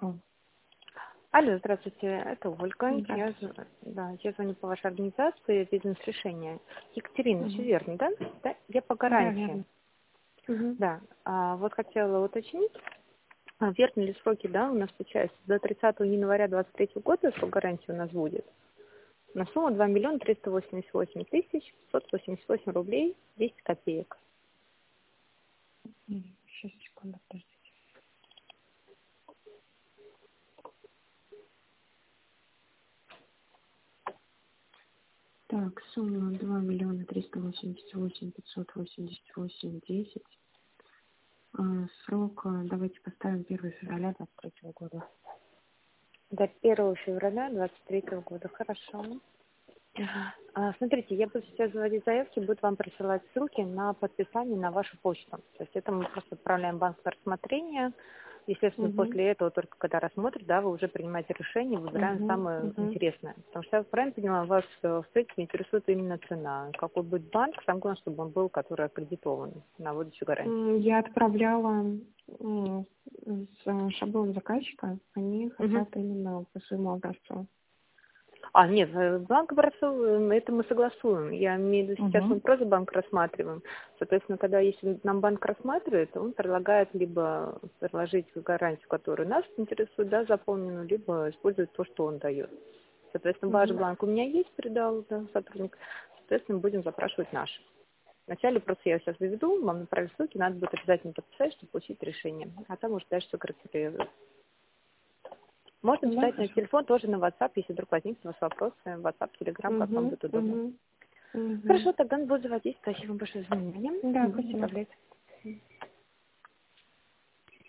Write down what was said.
Алло. Алло, здравствуйте, это Ольга. Здравствуйте. Я звоню по вашей организации «Бизнес-решение». Екатерина, все Мгм. верно, да? Да? Я по Да, гарантии. верно. Мгм. Да. Вот хотела уточнить, верны ли сроки, да, у нас получается до 30 января 2023 года срок гарантии у нас будет на сумму 2 миллиона 388 тысяч 588 рублей 10 копеек. Сейчас, секунду, подождите. Так, сумма 2 388 588 10. Срок, давайте поставим 1 февраля 23 года. До 1 февраля 2023 года. Хорошо. Мгм. Смотрите, я буду сейчас заводить заявки, буду вам присылать ссылки на подписание на вашу почту. То есть это мы просто отправляем в банк на рассмотрение. Естественно, Мгм. после этого, только когда рассмотрят, да, вы уже принимаете решение, выбираем Мгм. самое Мгм. интересное. Потому что, я правильно поняла, вас в принципе интересует именно цена. Какой будет банк, самое главное, чтобы он был, который аккредитован на выдачу гарантии. Я отправляла шаблон заказчика. Они Мгм. хотят именно по своему образцу. Нет, банк образцовый, это мы согласуем. Я имею в виду, сейчас мы Угу. просто банк рассматриваем. Соответственно, когда если нам банк рассматривает, он предлагает либо предложить гарантию, которая нас интересует, да, заполненную, либо использовать то, что он дает. Соответственно, ваш Угу. банк у меня есть, передал, да, сотрудник. Соответственно, будем запрашивать наш. Вначале просто я сейчас выведу, вам направлю ссылки, надо будет обязательно подписать, чтобы получить решение. А там уже дальше все корректируется. Можно Да, писать на хорошо. телефон, тоже на WhatsApp, если вдруг возникнут у вас вопросы. WhatsApp, Telegram, как вам Угу. будет удобно. Угу. Угу. Хорошо, тогда буду заводить. Спасибо вам большое за внимание. Да, Буду спасибо. направлять.